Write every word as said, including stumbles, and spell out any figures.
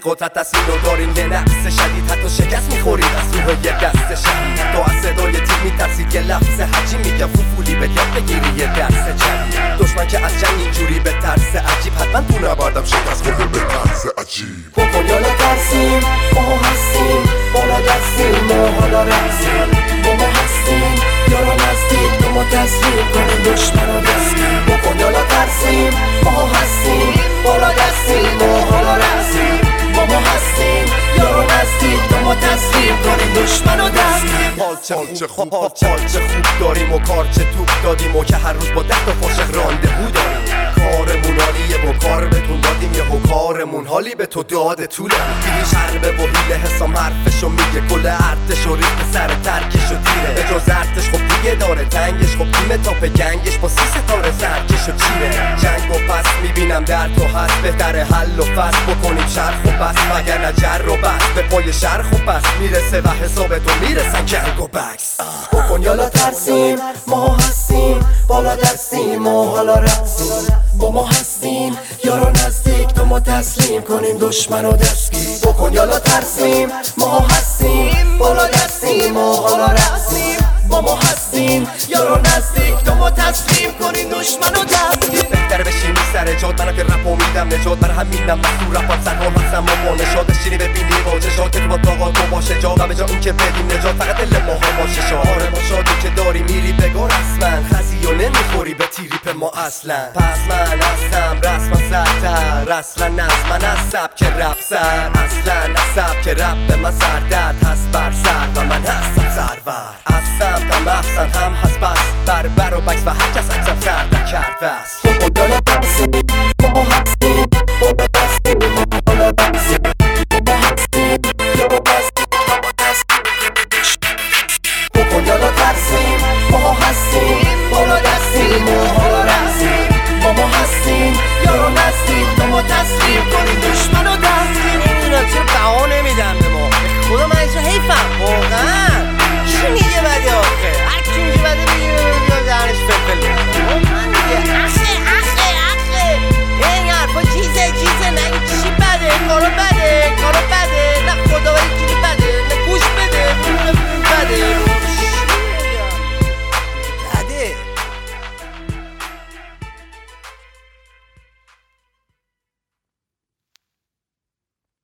قدرت دست اینو داریم یه نقص شدید حتی شکست میخورید از روح یه دست شدید تو از صدای تیر میترسید یه لفظ حجی میگم فوفولی به یاد بگیری یه درس جدید دشمن که از جنگ اینجوری به ترس عجیب حتما تو نبردم شکست خورده به ترس عجیب بکن یا نترسیم ما هستیم بالا دستیم ما حالا رقصیم با ما هستیم یارا نزدیک تو ما تسلیم کنیم دشمن و دستیم بکن یا نترسیم ما هستیم بالا دستیم ما حالا رقصیم با ما هستیم یارا نزدیک تو ما تسلیم کنیم دشمن و دستیم حال چه خوب حال چه خوب داریم و کار چه توپ دادیم و که هر روز با ده تا فاشق رانده‌و داریم کارمون حالیه و کار بهتون دادیم یه و کارمون حالی به تو داده طوله دیدی شربه و حیله حسام حرفشو میگه کل ارتش و ریخت سر ترکش و تیره به جز ارتش خب دیگه داره تنگش خب تیم تاپ گنگش با سی ستاره سرکش و چیره جنگ و پس میبینم در تو هست بهتره حل و فصل بکنیم شرخ و بس وگرنه جر و بس به پای شرخ و بس میرسه و حساب تو میرسن جنگ و بکس بکن یا نترسیم ما هستیم بالا دستیم ما حالا رقصیم با ما هستیم یارو نزدیک تو ما تسلیم کنیم دشمن و دستگیر بکن یا نترسیم ما هستیم بالا دستیم ما حالا رقصیم با ما هستیم یارو نزدیک تو ما تسلیم کنیم دشمن و دستگیر بهتره بشینی سر جاد منم که رپ امیدم نجات برای همینم مسئول رپات سرحال هستم و نشاد بشینی ببینی واجه که تو با طاقات تو باشه جا و به جا این که بدیم نجات فقط دل ماها باشه شاد آره ما شادی که داری میری بگو رسما خزی و نمیخوری به تیریپ ما اصلا پس من هستم رسما سرتر اصلا از من از سبک رپ سر اصلا از سبک رپ من سردرد هست بر سر و من هستم سرور از سمتم احسن هم هست بس بر بر و بکس و هر کس اکسم سردر کرده است بکن یا نترسیم ما هستیم بالا دستیم